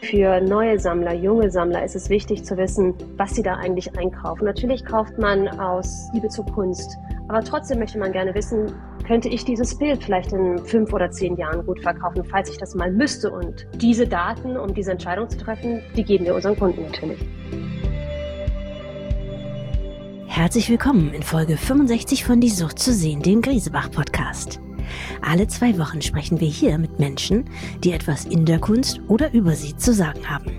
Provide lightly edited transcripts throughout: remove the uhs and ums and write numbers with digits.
Für neue Sammler, junge Sammler ist es wichtig zu wissen, was sie da eigentlich einkaufen. Natürlich kauft man aus Liebe zur Kunst, aber trotzdem möchte man gerne wissen, könnte ich dieses Bild vielleicht in 5 oder 10 Jahren gut verkaufen, falls ich das mal müsste. Und diese Daten, um diese Entscheidung zu treffen, die geben wir unseren Kunden natürlich. Herzlich willkommen in Folge 65 von Die Sucht zu sehen, dem Griesebach-Podcast. Alle 2 Wochen sprechen wir hier mit Menschen, die etwas in der Kunst oder über sie zu sagen haben.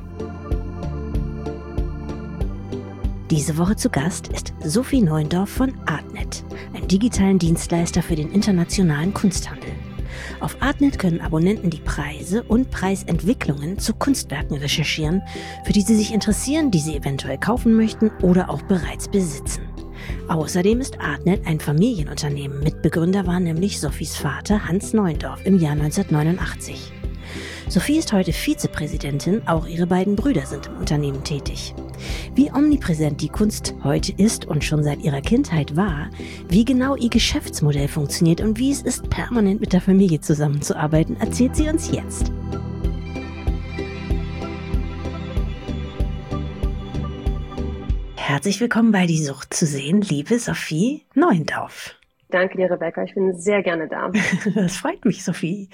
Diese Woche zu Gast ist Sophie Neuendorf von Artnet, einem digitalen Dienstleister für den internationalen Kunsthandel. Auf Artnet können Abonnenten die Preise und Preisentwicklungen zu Kunstwerken recherchieren, für die sie sich interessieren, die sie eventuell kaufen möchten oder auch bereits besitzen. Außerdem ist Artnet ein Familienunternehmen. Mitbegründer war nämlich Sophies Vater Hans Neuendorf im Jahr 1989. Sophie ist heute Vizepräsidentin, auch ihre beiden Brüder sind im Unternehmen tätig. Wie omnipräsent die Kunst heute ist und schon seit ihrer Kindheit war, wie genau ihr Geschäftsmodell funktioniert und wie es ist, permanent mit der Familie zusammenzuarbeiten, erzählt sie uns jetzt. Herzlich willkommen bei Die Sucht zu sehen, liebe Sophie Neuendorf. Danke dir, Rebecca. Ich bin sehr gerne da. Das freut mich, Sophie.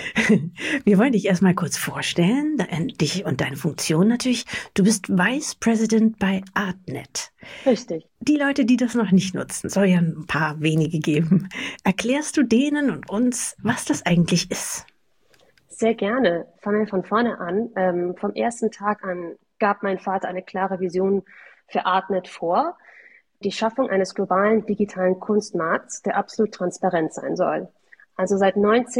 Wir wollen dich erstmal kurz vorstellen, dich und deine Funktion natürlich. Du bist Vice President bei Artnet. Richtig. Die Leute, die das noch nicht nutzen, soll ja ein paar wenige geben. Erklärst du denen und uns, was das eigentlich ist? Sehr gerne. Fangen wir von vorne an. Vom ersten Tag an gab mein Vater eine klare Vision für Artnet vor. Die Schaffung eines globalen digitalen Kunstmarkts, der absolut transparent sein soll. Also seit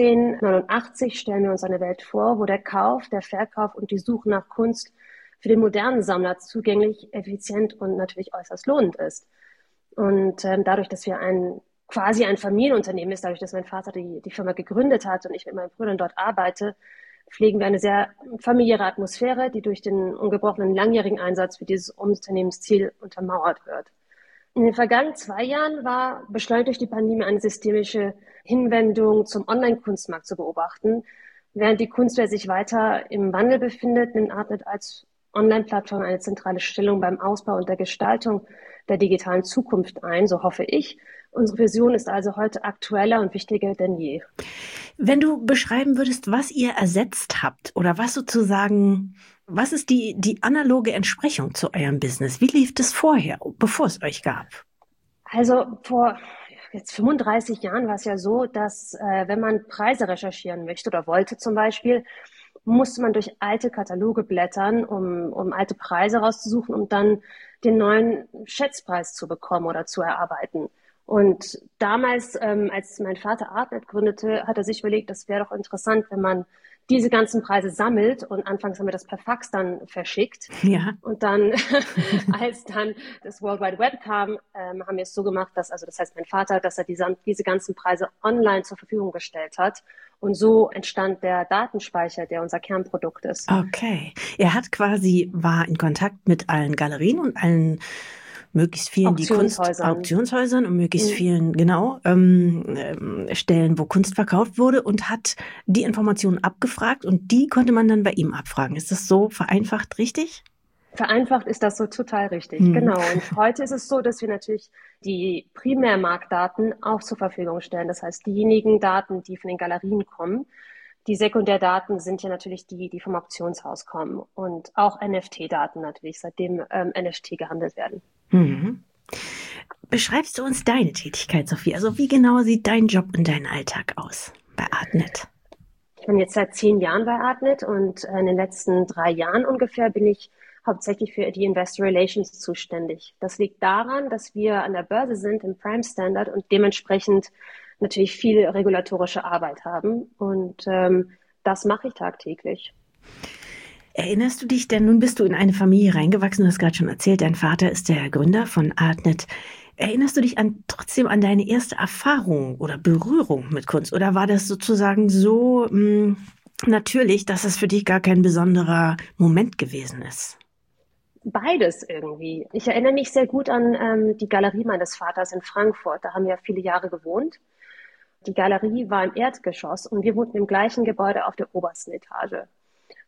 1989 stellen wir uns eine Welt vor, wo der Kauf, der Verkauf und die Suche nach Kunst für den modernen Sammler zugänglich, effizient und natürlich äußerst lohnend ist. Und dadurch, dass wir quasi ein Familienunternehmen ist, dadurch, dass mein Vater die Firma gegründet hat und ich mit meinen Brüdern dort arbeite, pflegen wir eine sehr familiäre Atmosphäre, die durch den ungebrochenen langjährigen Einsatz für dieses Unternehmensziel untermauert wird. In den vergangenen 2 Jahren war beschleunigt durch die Pandemie eine systemische Hinwendung zum Online-Kunstmarkt zu beobachten. Während die Kunstwelt sich weiter im Wandel befindet, nimmt Artnet als Online-Plattform eine zentrale Stellung beim Ausbau und der Gestaltung der digitalen Zukunft ein, so hoffe ich. Unsere Vision ist also heute aktueller und wichtiger denn je. Wenn du beschreiben würdest, was ihr ersetzt habt oder was sozusagen, was ist die analoge Entsprechung zu eurem Business? Wie lief das vorher, bevor es euch gab? Also vor jetzt 35 Jahren war es ja so, dass wenn man Preise recherchieren möchte oder wollte zum Beispiel, musste man durch alte Kataloge blättern, um alte Preise rauszusuchen, um dann den neuen Schätzpreis zu bekommen oder zu erarbeiten. Und damals, als mein Vater Artnet gründete, hat er sich überlegt, das wäre doch interessant, wenn man diese ganzen Preise sammelt, und anfangs haben wir das per Fax dann verschickt. Ja. Und dann, als dann das World Wide Web kam, haben wir es so gemacht, das heißt mein Vater, dass er diese ganzen Preise online zur Verfügung gestellt hat. Und so entstand der Datenspeicher, der unser Kernprodukt ist. Okay. Er war in Kontakt mit allen Galerien und allen möglichst vielen Auktionshäusern und möglichst vielen, Stellen, wo Kunst verkauft wurde, und hat die Informationen abgefragt und die konnte man dann bei ihm abfragen. Ist das so vereinfacht richtig? Vereinfacht ist das so total richtig, genau. Und heute ist es so, dass wir natürlich die Primärmarktdaten auch zur Verfügung stellen. Das heißt, diejenigen Daten, die von den Galerien kommen. Die Sekundärdaten sind ja natürlich die vom Auktionshaus kommen, und auch NFT-Daten natürlich, seitdem NFT gehandelt werden. Mhm. Beschreibst du uns deine Tätigkeit, Sophie? Also wie genau sieht dein Job und dein Alltag aus bei Artnet? Ich bin jetzt seit 10 Jahren bei Artnet, und in den letzten 3 Jahren ungefähr bin ich hauptsächlich für die Investor Relations zuständig. Das liegt daran, dass wir an der Börse sind im Prime Standard und dementsprechend natürlich viel regulatorische Arbeit haben, und das mache ich tagtäglich. Erinnerst du dich, denn nun bist du in eine Familie reingewachsen, du hast gerade schon erzählt, dein Vater ist der Gründer von Artnet. Erinnerst du dich trotzdem an deine erste Erfahrung oder Berührung mit Kunst? Oder war das sozusagen so natürlich, dass es für dich gar kein besonderer Moment gewesen ist? Beides irgendwie. Ich erinnere mich sehr gut an die Galerie meines Vaters in Frankfurt. Da haben wir viele Jahre gewohnt. Die Galerie war im Erdgeschoss und wir wohnten im gleichen Gebäude auf der obersten Etage.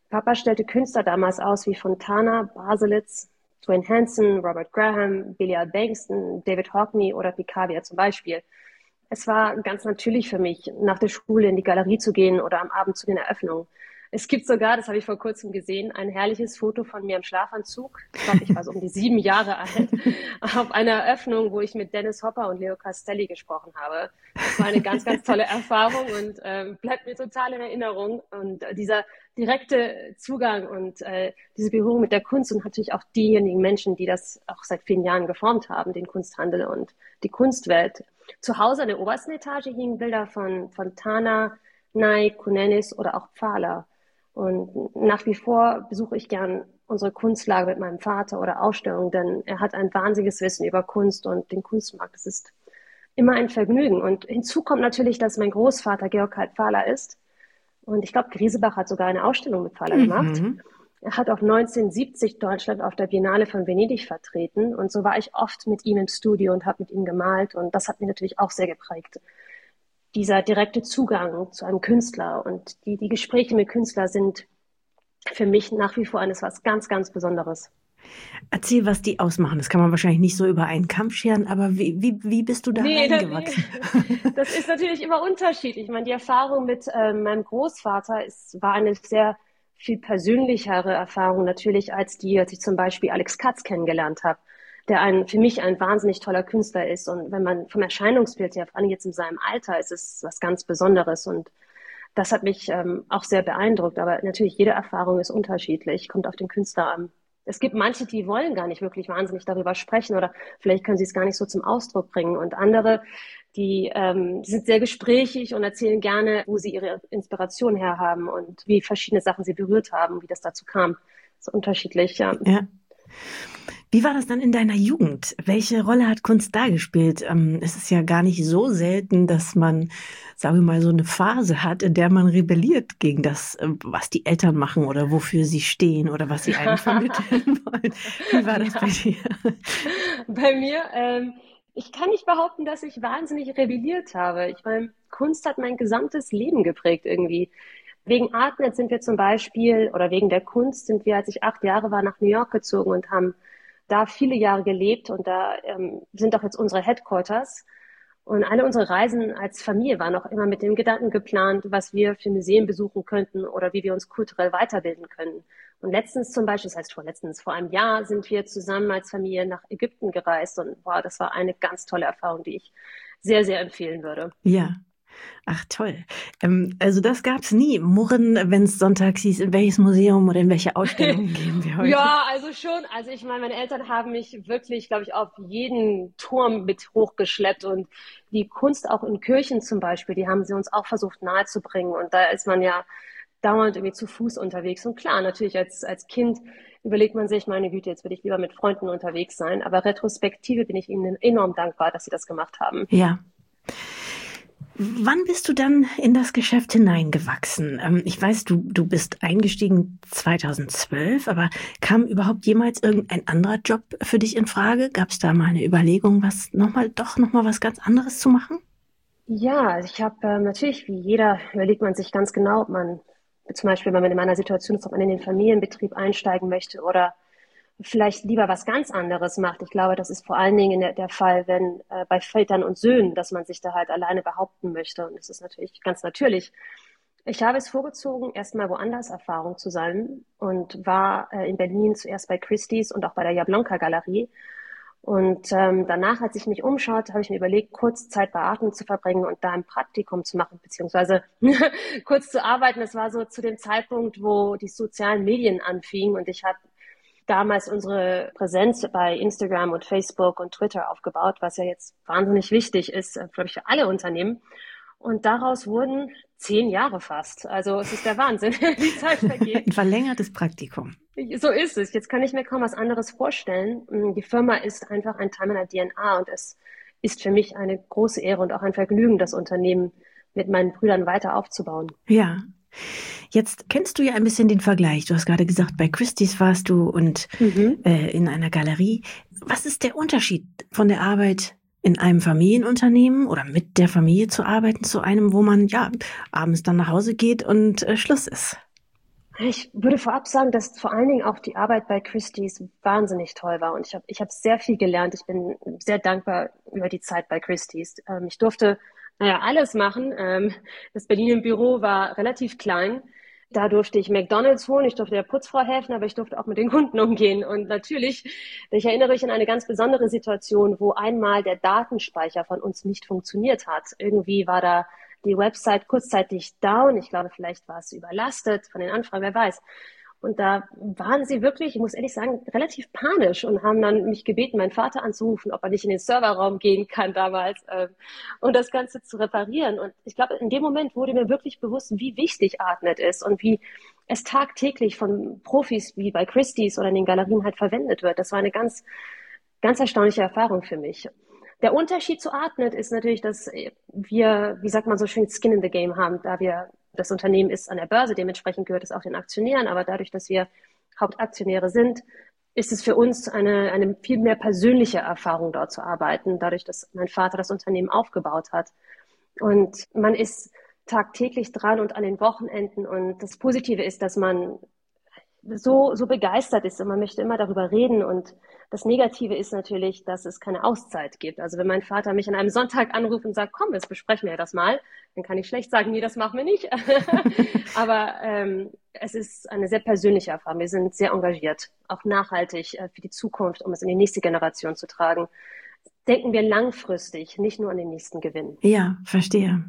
Papa stellte Künstler damals aus wie Fontana, Baselitz, Dwayne Hanson, Robert Graham, Billy Bankston, David Hockney oder Picabia zum Beispiel. Es war ganz natürlich für mich, nach der Schule in die Galerie zu gehen oder am Abend zu den Eröffnungen. Es gibt sogar, das habe ich vor kurzem gesehen, ein herrliches Foto von mir im Schlafanzug. Ich glaube, ich war so um die 7 Jahre alt, auf einer Eröffnung, wo ich mit Dennis Hopper und Leo Castelli gesprochen habe. Das war eine ganz, ganz tolle Erfahrung und bleibt mir total in Erinnerung. Und dieser direkte Zugang und diese Berührung mit der Kunst und natürlich auch diejenigen Menschen, die das auch seit vielen Jahren geformt haben, den Kunsthandel und die Kunstwelt. Zu Hause in der obersten Etage hingen Bilder von Fontana, Nye, Kunenis oder auch Pfahler. Und nach wie vor besuche ich gern unsere Kunstlager mit meinem Vater oder Ausstellungen, denn er hat ein wahnsinniges Wissen über Kunst und den Kunstmarkt. Das ist immer ein Vergnügen. Und hinzu kommt natürlich, dass mein Großvater Georg Karl Pfahler ist. Und ich glaube, Griesebach hat sogar eine Ausstellung mit Pfahler gemacht. Er hat auch 1970 Deutschland auf der Biennale von Venedig vertreten. Und so war ich oft mit ihm im Studio und habe mit ihm gemalt. Und das hat mich natürlich auch sehr geprägt. Dieser direkte Zugang zu einem Künstler und die Gespräche mit Künstlern sind für mich nach wie vor was ganz, ganz Besonderes. Erzähl, was die ausmachen. Das kann man wahrscheinlich nicht so über einen Kamm scheren, aber wie bist du da reingewachsen? Das ist natürlich immer unterschiedlich. Ich meine, die Erfahrung mit meinem Großvater war eine sehr viel persönlichere Erfahrung natürlich als ich zum Beispiel Alex Katz kennengelernt habe, der für mich ein wahnsinnig toller Künstler ist. Und wenn man vom Erscheinungsbild her, vor allem jetzt in seinem Alter, ist es was ganz Besonderes. Und das hat mich auch sehr beeindruckt. Aber natürlich, jede Erfahrung ist unterschiedlich, kommt auf den Künstler an. Es gibt manche, die wollen gar nicht wirklich wahnsinnig darüber sprechen oder vielleicht können sie es gar nicht so zum Ausdruck bringen. Und andere, die sind sehr gesprächig und erzählen gerne, wo sie ihre Inspiration herhaben und wie verschiedene Sachen sie berührt haben, wie das dazu kam. So unterschiedlich, ja. Wie war das dann in deiner Jugend? Welche Rolle hat Kunst da gespielt? Es ist ja gar nicht so selten, dass man, sagen wir mal, so eine Phase hat, in der man rebelliert gegen das, was die Eltern machen oder wofür sie stehen oder was sie einem vermitteln wollen. Wie war das bei dir? Bei mir, ich kann nicht behaupten, dass ich wahnsinnig rebelliert habe. Ich meine, Kunst hat mein gesamtes Leben geprägt irgendwie. Wegen Artnet sind wir zum Beispiel, oder wegen der Kunst sind wir, als ich 8 Jahre war, nach New York gezogen und haben da viele Jahre gelebt und da sind auch jetzt unsere Headquarters. Und alle unsere Reisen als Familie waren auch immer mit dem Gedanken geplant, was wir für Museen besuchen könnten oder wie wir uns kulturell weiterbilden können. Und letztens zum Beispiel, das heißt vor einem Jahr, sind wir zusammen als Familie nach Ägypten gereist und wow, das war eine ganz tolle Erfahrung, die ich sehr, sehr empfehlen würde. Ja. Ach toll. Also das gab's nie. Murren, wenn es sonntags hieß, in welches Museum oder in welche Ausstellung gehen wir heute? Ja, also schon. Also ich meine, meine Eltern haben mich wirklich, glaube ich, auf jeden Turm mit hochgeschleppt und die Kunst auch in Kirchen zum Beispiel, die haben sie uns auch versucht nahezubringen. Und da ist man ja dauernd irgendwie zu Fuß unterwegs. Und klar, natürlich als Kind überlegt man sich, meine Güte, jetzt würde ich lieber mit Freunden unterwegs sein. Aber retrospektive bin ich ihnen enorm dankbar, dass sie das gemacht haben. Ja. Wann bist du dann in das Geschäft hineingewachsen? Ich weiß, du bist eingestiegen 2012, aber kam überhaupt jemals irgendein anderer Job für dich in Frage? Gab es da mal eine Überlegung, noch mal was ganz anderes zu machen? Ja, also ich habe natürlich, wie jeder, überlegt man sich ganz genau, ob man zum Beispiel, wenn man in meiner Situation ist, ob man in den Familienbetrieb einsteigen möchte oder vielleicht lieber was ganz anderes macht. Ich glaube, das ist vor allen Dingen der Fall, wenn bei Vätern und Söhnen, dass man sich da halt alleine behaupten möchte. Und das ist natürlich ganz natürlich. Ich habe es vorgezogen, erstmal woanders Erfahrung zu sammeln und war in Berlin zuerst bei Christie's und auch bei der Jablonka Galerie. Und danach, als ich mich umschaute, habe ich mir überlegt, kurz Zeit bei Artnet zu verbringen und da ein Praktikum zu machen, beziehungsweise kurz zu arbeiten. Das war so zu dem Zeitpunkt, wo die sozialen Medien anfingen und ich habe damals unsere Präsenz bei Instagram und Facebook und Twitter aufgebaut, was ja jetzt wahnsinnig wichtig ist, glaube ich, für alle Unternehmen. Und daraus wurden 10 Jahre fast. Also es ist der Wahnsinn, die Zeit vergeht. Ein verlängertes Praktikum. So ist es. Jetzt kann ich mir kaum was anderes vorstellen. Die Firma ist einfach ein Teil meiner DNA und es ist für mich eine große Ehre und auch ein Vergnügen, das Unternehmen mit meinen Brüdern weiter aufzubauen. Ja. Jetzt kennst du ja ein bisschen den Vergleich. Du hast gerade gesagt, bei Christie's warst du und in einer Galerie. Was ist der Unterschied von der Arbeit in einem Familienunternehmen oder mit der Familie zu arbeiten zu einem, wo man ja abends dann nach Hause geht und Schluss ist? Ich würde vorab sagen, dass vor allen Dingen auch die Arbeit bei Christie's wahnsinnig toll war und ich hab sehr viel gelernt. Ich bin sehr dankbar über die Zeit bei Christie's. Ich durfte, naja, alles machen. Das Berliner Büro war relativ klein. Da durfte ich McDonald's holen, ich durfte der Putzfrau helfen, aber ich durfte auch mit den Kunden umgehen. Und natürlich, ich erinnere mich an eine ganz besondere Situation, wo einmal der Datenspeicher von uns nicht funktioniert hat. Irgendwie war da die Website kurzzeitig down. Ich glaube, vielleicht war es überlastet von den Anfragen, wer weiß. Und da waren sie wirklich, ich muss ehrlich sagen, relativ panisch und haben dann mich gebeten, meinen Vater anzurufen, ob er nicht in den Serverraum gehen kann damals, und das Ganze zu reparieren. Und ich glaube, in dem Moment wurde mir wirklich bewusst, wie wichtig Artnet ist und wie es tagtäglich von Profis wie bei Christie's oder in den Galerien halt verwendet wird. Das war eine ganz, ganz erstaunliche Erfahrung für mich. Der Unterschied zu Artnet ist natürlich, dass wir, wie sagt man so schön, Skin in the Game haben, da wir, das Unternehmen ist an der Börse, dementsprechend gehört es auch den Aktionären, aber dadurch, dass wir Hauptaktionäre sind, ist es für uns eine viel mehr persönliche Erfahrung, dort zu arbeiten, dadurch, dass mein Vater das Unternehmen aufgebaut hat. Und man ist tagtäglich dran und an den Wochenenden. Und das Positive ist, dass man so begeistert ist und man möchte immer darüber reden. Und das Negative ist natürlich, dass es keine Auszeit gibt. Also wenn mein Vater mich an einem Sonntag anruft und sagt, komm, jetzt besprechen wir das mal, dann kann ich schlecht sagen, nee, das machen wir nicht. Aber es ist eine sehr persönliche Erfahrung. Wir sind sehr engagiert, auch nachhaltig für die Zukunft, um es in die nächste Generation zu tragen. Denken wir langfristig, nicht nur an den nächsten Gewinn. Ja, verstehe.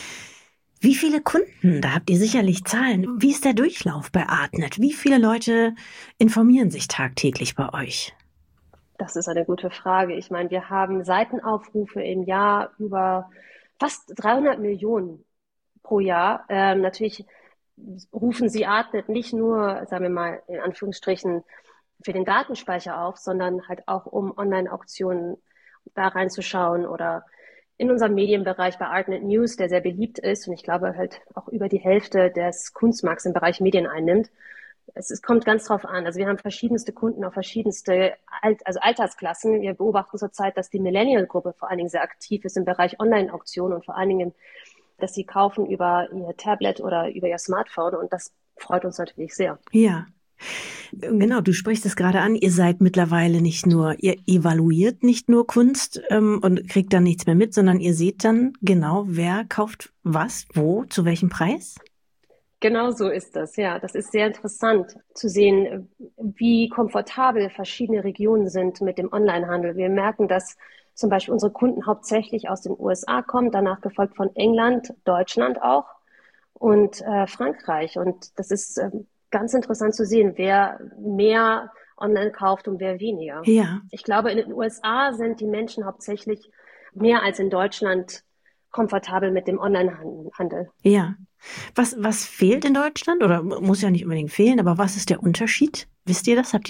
Wie viele Kunden, da habt ihr sicherlich Zahlen. Wie ist der Durchlauf bei Artnet? Wie viele Leute informieren sich tagtäglich bei euch? Das ist eine gute Frage. Ich meine, wir haben Seitenaufrufe im Jahr über fast 300 Millionen pro Jahr. Natürlich rufen sie Artnet nicht nur, sagen wir mal, in Anführungsstrichen für den Datenspeicher auf, sondern halt auch, um Online-Auktionen da reinzuschauen oder in unserem Medienbereich bei Artnet News, der sehr beliebt ist und ich glaube halt auch über die Hälfte des Kunstmarkts im Bereich Medien einnimmt. Es kommt ganz drauf an. Also wir haben verschiedenste Kunden auf verschiedenste Altersklassen. Wir beobachten zurzeit, dass die Millennial-Gruppe vor allen Dingen sehr aktiv ist im Bereich Online-Auktionen und vor allen Dingen, dass sie kaufen über ihr Tablet oder über ihr Smartphone und das freut uns natürlich sehr. Ja. Genau, du sprichst es gerade an, ihr seid mittlerweile nicht nur, ihr evaluiert nicht nur Kunst und kriegt dann nichts mehr mit, sondern ihr seht dann genau, wer kauft was, wo, zu welchem Preis? Genau so ist das, ja. Das ist sehr interessant zu sehen, wie komfortabel verschiedene Regionen sind mit dem Onlinehandel. Wir merken, dass zum Beispiel unsere Kunden hauptsächlich aus den USA kommen, danach gefolgt von England, Deutschland auch und Frankreich. Und das ist ganz interessant zu sehen, wer mehr online kauft und wer weniger. Ja. Ich glaube, in den USA sind die Menschen hauptsächlich mehr als in Deutschland komfortabel mit dem Onlinehandel. Ja. Was fehlt in Deutschland? Oder muss ja nicht unbedingt fehlen, aber was ist der Unterschied? Wisst ihr das?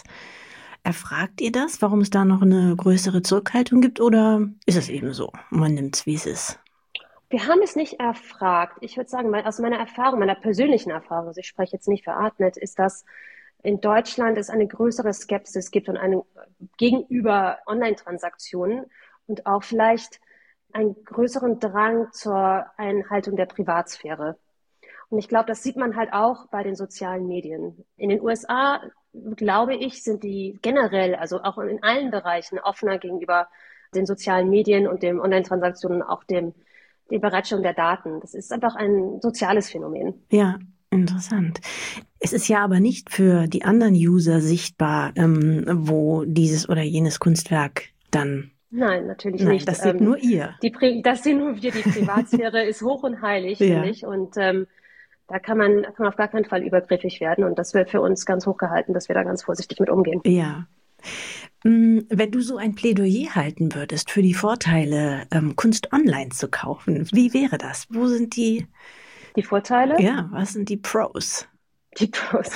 Erfragt ihr das, warum es da noch eine größere Zurückhaltung gibt? Oder ist es eben so? Man nimmt es, wie es ist. Wir haben es nicht erfragt. Ich würde sagen, aus meiner Erfahrung, meiner persönlichen Erfahrung, also ich spreche jetzt nicht für Artnet, ist, dass in Deutschland es eine größere Skepsis gibt und eine gegenüber Online-Transaktionen und auch vielleicht einen größeren Drang zur Einhaltung der Privatsphäre. Und ich glaube, das sieht man halt auch bei den sozialen Medien. In den USA, glaube ich, sind die generell, also auch in allen Bereichen offener gegenüber den sozialen Medien und den Online-Transaktionen, auch die Bereitstellung der Daten. Das ist einfach ein soziales Phänomen. Ja, interessant. Es ist ja aber nicht für die anderen User sichtbar, wo dieses oder jenes Kunstwerk dann... Nein, natürlich nicht. Das seht nur ihr. Das sehen nur wir. Die Privatsphäre ist hoch und heilig, finde ich. Und da kann man auf gar keinen Fall übergriffig werden. Und das wird für uns ganz hoch gehalten, dass wir da ganz vorsichtig mit umgehen. Ja. Wenn du so ein Plädoyer halten würdest für die Vorteile, Kunst online zu kaufen, wie wäre das? Wo sind die Vorteile? Ja, was sind die Pros? Die Pros.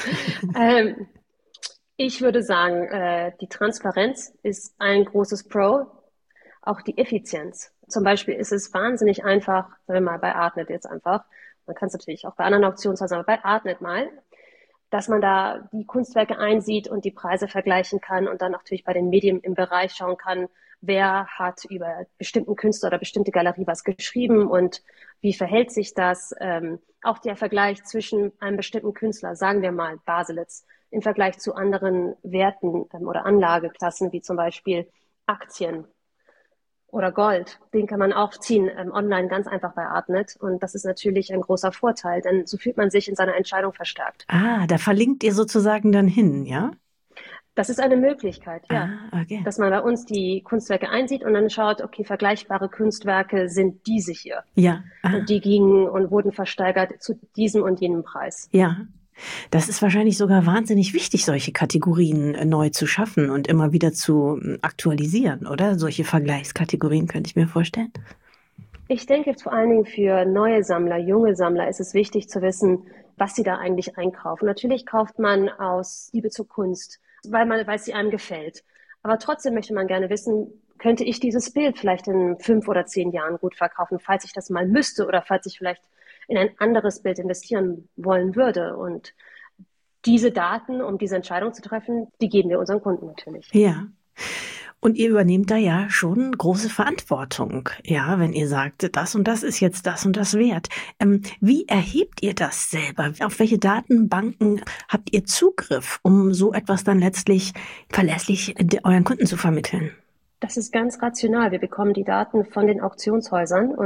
Ich würde sagen, die Transparenz ist ein großes Pro. Auch die Effizienz. Zum Beispiel ist es wahnsinnig einfach, sagen wir mal bei Artnet jetzt einfach, man kann es natürlich auch bei anderen Auktionshäusern, aber bei Artnet mal, dass man da die Kunstwerke einsieht und die Preise vergleichen kann und dann natürlich bei den Medien im Bereich schauen kann, wer hat über bestimmten Künstler oder bestimmte Galerie was geschrieben und wie verhält sich das. Auch der Vergleich zwischen einem bestimmten Künstler, sagen wir mal Baselitz, im Vergleich zu anderen Werten oder Anlageklassen, wie zum Beispiel Aktien oder Gold, den kann man auch ziehen online ganz einfach bei Artnet. Und das ist natürlich ein großer Vorteil, denn so fühlt man sich in seiner Entscheidung verstärkt. Ah, da verlinkt ihr sozusagen dann hin, ja? Das ist eine Möglichkeit, ja. Okay. Dass man bei uns die Kunstwerke einsieht und dann schaut, okay, vergleichbare Kunstwerke sind diese hier. Ja. Und die gingen und wurden versteigert zu diesem und jenem Preis. Ja. Das ist wahrscheinlich sogar wahnsinnig wichtig, solche Kategorien neu zu schaffen und immer wieder zu aktualisieren, oder? Solche Vergleichskategorien könnte ich mir vorstellen. Ich denke, vor allen Dingen für neue Sammler, junge Sammler ist es wichtig zu wissen, was sie da eigentlich einkaufen. Natürlich kauft man aus Liebe zur Kunst, weil es sie einem gefällt. Aber trotzdem möchte man gerne wissen, könnte ich dieses Bild vielleicht in 5 oder 10 Jahren gut verkaufen, falls ich das mal müsste oder falls ich vielleicht in ein anderes Bild investieren wollen würde. Und diese Daten, um diese Entscheidung zu treffen, die geben wir unseren Kunden natürlich. Ja. Und ihr übernehmt da ja schon große Verantwortung, ja, wenn ihr sagt, das und das ist jetzt das und das wert. Wie erhebt ihr das selber? Auf welche Datenbanken habt ihr Zugriff, um so etwas dann letztlich verlässlich euren Kunden zu vermitteln? Das ist ganz rational. Wir bekommen die Daten von den Auktionshäusern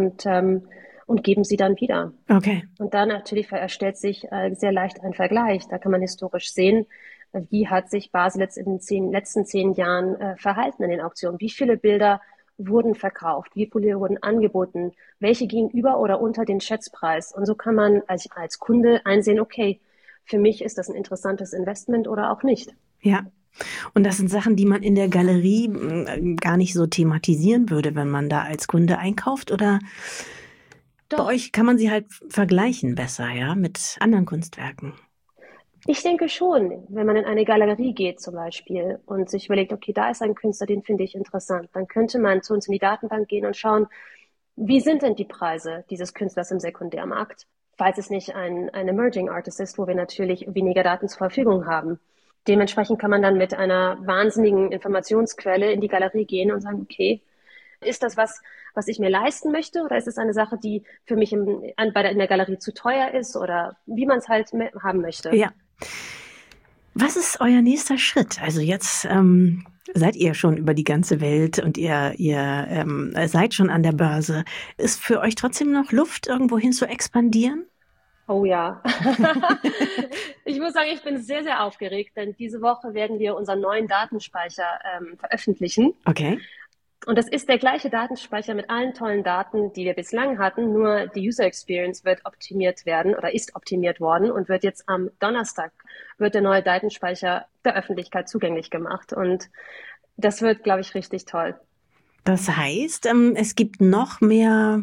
und geben sie dann wieder. Okay. Und dann natürlich erstellt sich sehr leicht ein Vergleich. Da kann man historisch sehen, wie hat sich Baselitz in den letzten 10 Jahren verhalten in den Auktionen. Wie viele Bilder wurden verkauft? Wie viele wurden angeboten? Welche gingen über oder unter den Schätzpreis? Und so kann man als Kunde einsehen, okay, für mich ist das ein interessantes Investment oder auch nicht. Ja. Und das sind Sachen, die man in der Galerie gar nicht so thematisieren würde, wenn man da als Kunde einkauft, oder? Doch. Bei euch kann man sie halt vergleichen besser, ja, mit anderen Kunstwerken. Ich denke schon, wenn man in eine Galerie geht zum Beispiel und sich überlegt, okay, da ist ein Künstler, den finde ich interessant, dann könnte man zu uns in die Datenbank gehen und schauen, wie sind denn die Preise dieses Künstlers im Sekundärmarkt, falls es nicht ein Emerging Artist ist, wo wir natürlich weniger Daten zur Verfügung haben. Dementsprechend kann man dann mit einer wahnsinnigen Informationsquelle in die Galerie gehen und sagen, okay, ist das was ich mir leisten möchte, oder ist es eine Sache, die für mich in der Galerie zu teuer ist, oder wie man es halt haben möchte? Ja. Was ist euer nächster Schritt? Also jetzt seid ihr schon über die ganze Welt und ihr seid schon an der Börse. Ist für euch trotzdem noch Luft, irgendwohin zu expandieren? Oh ja. Ich muss sagen, ich bin sehr, sehr aufgeregt, denn diese Woche werden wir unseren neuen Datenspeicher veröffentlichen. Okay. Und das ist der gleiche Datenspeicher mit allen tollen Daten, die wir bislang hatten, nur die User Experience wird optimiert werden oder ist optimiert worden und wird jetzt am Donnerstag wird der neue Datenspeicher der Öffentlichkeit zugänglich gemacht. Und das wird, glaube ich, richtig toll. Das heißt, es gibt noch mehr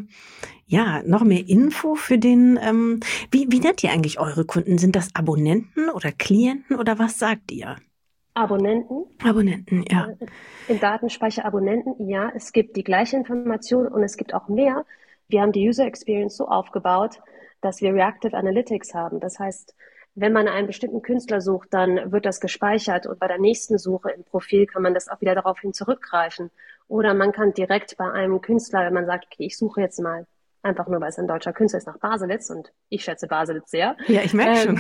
Info für den, wie nennt ihr eigentlich eure Kunden? Sind das Abonnenten oder Klienten oder was sagt ihr? Abonnenten. Abonnenten, ja. Im Datenspeicher Abonnenten, ja. Es gibt die gleiche Information und es gibt auch mehr. Wir haben die User Experience so aufgebaut, dass wir Reactive Analytics haben. Das heißt, wenn man einen bestimmten Künstler sucht, dann wird das gespeichert und bei der nächsten Suche im Profil kann man das auch wieder daraufhin zurückgreifen. Oder man kann direkt bei einem Künstler, wenn man sagt, okay, ich suche jetzt mal einfach nur, weil es ein deutscher Künstler ist, nach Baselitz, und ich schätze Baselitz sehr. Ja, ich merke schon.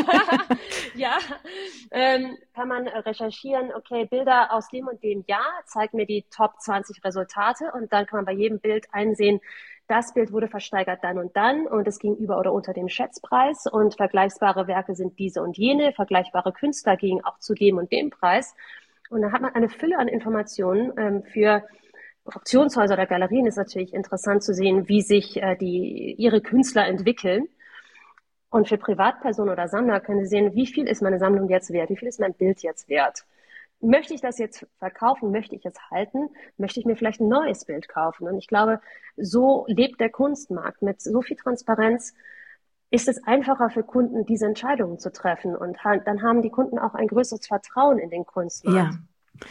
Ja, kann man recherchieren, okay, Bilder aus dem und dem Jahr, zeigt mir die Top 20 Resultate, und dann kann man bei jedem Bild einsehen, das Bild wurde versteigert dann und es ging über oder unter dem Schätzpreis, und vergleichbare Werke sind diese und jene, vergleichbare Künstler gingen auch zu dem und dem Preis. Und dann hat man eine Fülle an Informationen für Auktionshäuser oder Galerien. Ist natürlich interessant zu sehen, wie sich ihre Künstler entwickeln. Und für Privatpersonen oder Sammler können sie sehen, wie viel ist meine Sammlung jetzt wert, wie viel ist mein Bild jetzt wert. Möchte ich das jetzt verkaufen, möchte ich es halten, möchte ich mir vielleicht ein neues Bild kaufen? Und ich glaube, so lebt der Kunstmarkt. Mit so viel Transparenz ist es einfacher für Kunden, diese Entscheidungen zu treffen. Und dann haben die Kunden auch ein größeres Vertrauen in den Kunstmarkt. Ja.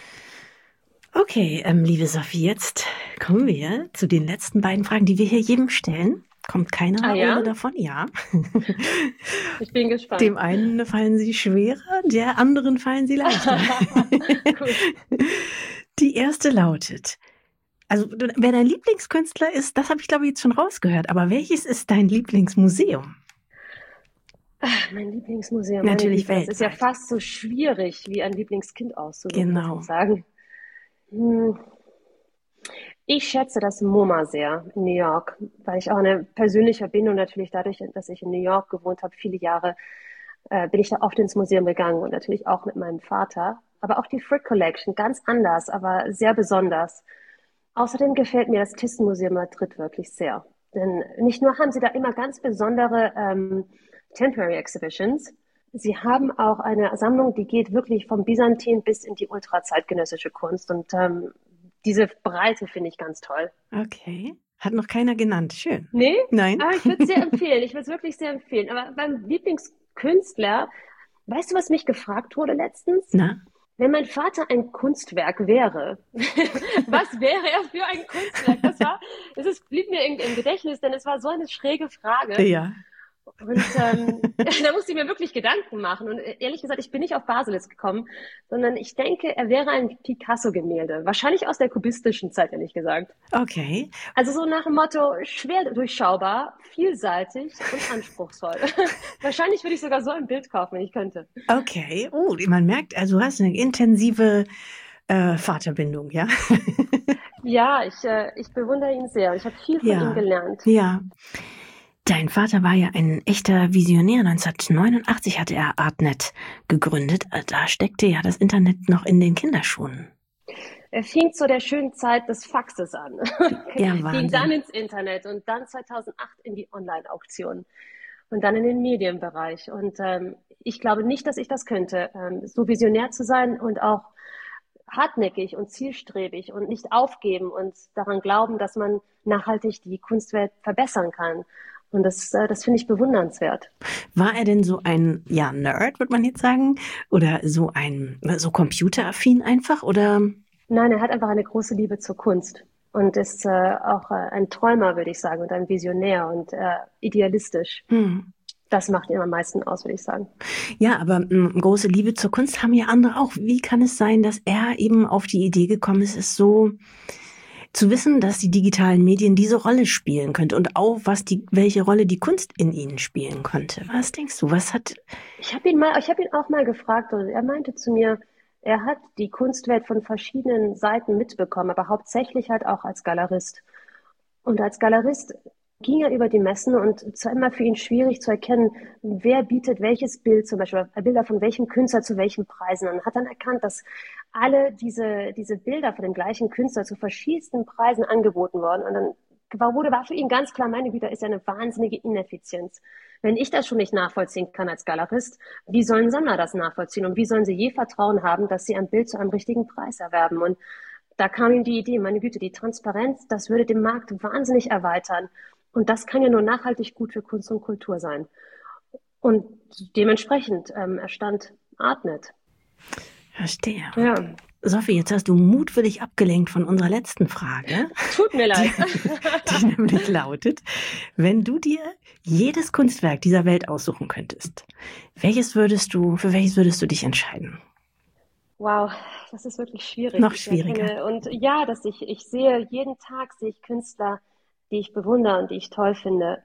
Okay, liebe Sophie, jetzt kommen wir zu den letzten beiden Fragen, die wir hier jedem stellen. Kommt keiner ohne davon? Ja. Ich bin gespannt. Dem einen fallen sie schwerer, der anderen fallen sie leichter. Die erste lautet, also wer dein Lieblingskünstler ist, das habe ich glaube ich jetzt schon rausgehört, aber welches ist dein Lieblingsmuseum? Mein Lieblingsmuseum. Natürlich Das ist ja fast so schwierig, wie ein Lieblingskind auszusuchen, muss ich sagen. Ich schätze das MoMA sehr in New York, weil ich auch eine persönliche Verbindung natürlich dadurch, dass ich in New York gewohnt habe, viele Jahre, bin ich da oft ins Museum gegangen und natürlich auch mit meinem Vater. Aber auch die Frick Collection, ganz anders, aber sehr besonders. Außerdem gefällt mir das Thyssen-Museum Madrid wirklich sehr. Denn nicht nur haben sie da immer ganz besondere Temporary Exhibitions, sie haben auch eine Sammlung, die geht wirklich vom Byzantin bis in die ultrazeitgenössische Kunst. Und diese Breite finde ich ganz toll. Okay. Hat noch keiner genannt. Schön. Nee? Nein. Aber ich würde es sehr empfehlen. Ich würde es wirklich sehr empfehlen. Aber beim Lieblingskünstler, weißt du, was mich gefragt wurde letztens? Na? Wenn mein Vater ein Kunstwerk wäre, was wäre er für ein Kunstwerk? Blieb mir im Gedächtnis, denn es war so eine schräge Frage. Ja. Und da musste ich mir wirklich Gedanken machen. Und ehrlich gesagt, ich bin nicht auf Baselis gekommen, sondern ich denke, er wäre ein Picasso-Gemälde. Wahrscheinlich aus der kubistischen Zeit, ehrlich gesagt. Okay. Also so nach dem Motto, schwer durchschaubar, vielseitig und anspruchsvoll. Wahrscheinlich würde ich sogar so ein Bild kaufen, wenn ich könnte. Okay. Oh, man merkt, also du hast eine intensive Vaterbindung, ja? Ja, ich bewundere ihn sehr. Ich habe viel von ihm gelernt. Ja. Dein Vater war ja ein echter Visionär. 1989 hatte er Artnet gegründet. Da steckte ja das Internet noch in den Kinderschuhen. Er fing zu der schönen Zeit des Faxes an. Ja, Wahnsinn. Ging dann ins Internet und dann 2008 in die Online-Auktion und dann in den Medienbereich. Und ich glaube nicht, dass ich das könnte, so visionär zu sein und auch hartnäckig und zielstrebig und nicht aufgeben und daran glauben, dass man nachhaltig die Kunstwelt verbessern kann. Und das finde ich bewundernswert. War er denn so ein, Nerd, würde man jetzt sagen? Oder so computeraffin einfach, oder? Nein, er hat einfach eine große Liebe zur Kunst und ist auch ein Träumer, würde ich sagen, und ein Visionär und idealistisch. Das macht ihn am meisten aus, würde ich sagen. Ja, aber große Liebe zur Kunst haben ja andere auch. Wie kann es sein, dass er eben auf die Idee gekommen ist, es so zu wissen, dass die digitalen Medien diese Rolle spielen könnte und auch welche Rolle die Kunst in ihnen spielen konnte? Was denkst du? Ich habe ihn auch mal gefragt und er meinte zu mir, er hat die Kunstwelt von verschiedenen Seiten mitbekommen, aber hauptsächlich halt auch als Galerist. Und als Galerist ging er über die Messen und es war immer für ihn schwierig zu erkennen, wer bietet welches Bild, zum Beispiel Bilder von welchem Künstler zu welchen Preisen. Und hat dann erkannt, dass alle diese Bilder von dem gleichen Künstler zu verschiedensten Preisen angeboten wurden. Und dann war für ihn ganz klar, meine Güte, ist ja eine wahnsinnige Ineffizienz. Wenn ich das schon nicht nachvollziehen kann als Galerist, wie sollen Sammler das nachvollziehen? Und wie sollen sie je Vertrauen haben, dass sie ein Bild zu einem richtigen Preis erwerben? Und da kam ihm die Idee, meine Güte, die Transparenz, das würde den Markt wahnsinnig erweitern. Und das kann ja nur nachhaltig gut für Kunst und Kultur sein. Und dementsprechend erstand Artnet. Verstehe. Ja. Sophie, jetzt hast du mutwillig abgelenkt von unserer letzten Frage. Tut mir leid. Die nämlich lautet, wenn du dir jedes Kunstwerk dieser Welt aussuchen könntest, für welches würdest du dich entscheiden? Wow, das ist wirklich schwierig. Noch schwieriger. Und ja, jeden Tag sehe ich Künstler, die ich bewundere und die ich toll finde.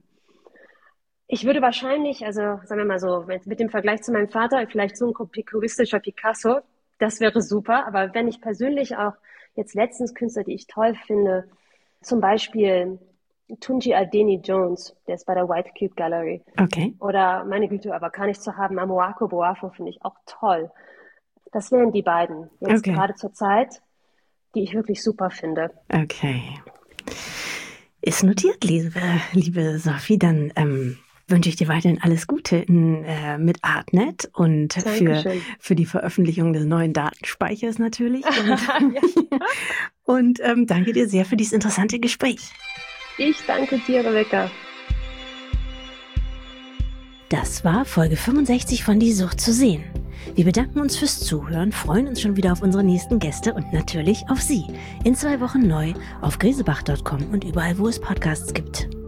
Ich würde wahrscheinlich, also sagen wir mal so, mit dem Vergleich zu meinem Vater, vielleicht so ein kubistischer Picasso, das wäre super. Aber wenn ich persönlich auch jetzt letztens Künstler, die ich toll finde, zum Beispiel Tunji Adeni-Jones, der ist bei der White Cube Gallery. Okay. Oder, meine Güte, aber kann ich zu haben, Amoako Boafo finde ich auch toll. Das wären die beiden, jetzt gerade zur Zeit, die ich wirklich super finde. Okay. Ist notiert, liebe Sophie, dann wünsche ich dir weiterhin alles Gute mit Artnet und für die Veröffentlichung des neuen Datenspeichers natürlich. Und danke dir sehr für dieses interessante Gespräch. Ich danke dir, Rebecca. Das war Folge 65 von Die Sucht zu sehen. Wir bedanken uns fürs Zuhören, freuen uns schon wieder auf unsere nächsten Gäste und natürlich auf Sie. In 2 Wochen neu auf gresebach.com und überall, wo es Podcasts gibt.